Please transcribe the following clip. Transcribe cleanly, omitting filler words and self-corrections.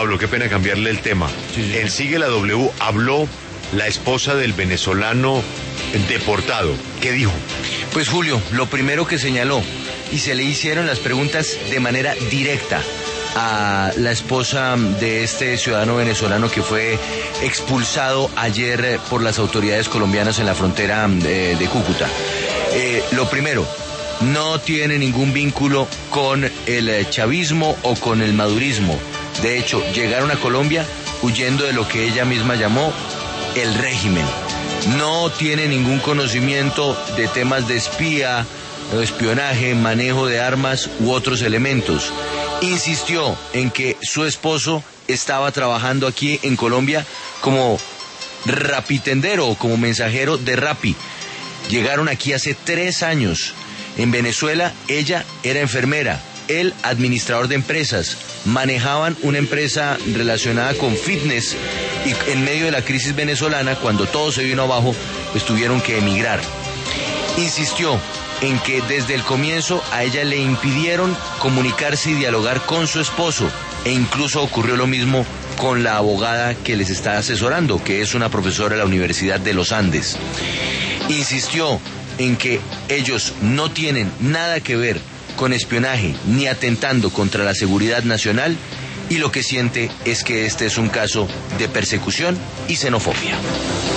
Pablo, qué pena cambiarle el tema. Sí, sí. En Sigue la W habló la esposa del venezolano deportado. ¿Qué dijo? Pues Julio, lo primero que señaló, y se le hicieron las preguntas de manera directa a la esposa de este ciudadano venezolano que fue expulsado ayer por las autoridades colombianas en la frontera de Cúcuta. Lo primero, no tiene ningún vínculo con el chavismo o con el madurismo. De hecho, llegaron a Colombia huyendo de lo que ella misma llamó el régimen. No tiene ningún conocimiento de temas de espionaje, manejo de armas u otros elementos. Insistió en que su esposo estaba trabajando aquí en Colombia como rapitendero o como mensajero de Rappi. Llegaron aquí hace 3 años. En Venezuela ella era enfermera, él administrador de empresas. Manejaban una empresa relacionada con fitness y en medio de la crisis venezolana, cuando todo se vino abajo, pues tuvieron que emigrar. Insistió en que desde el comienzo a ella le impidieron comunicarse y dialogar con su esposo, e incluso ocurrió lo mismo con la abogada que les está asesorando, que es una profesora de la Universidad de los Andes. Insistió en que ellos no tienen nada que ver con espionaje ni atentando contra la seguridad nacional, y lo que siente es que este es un caso de persecución y xenofobia.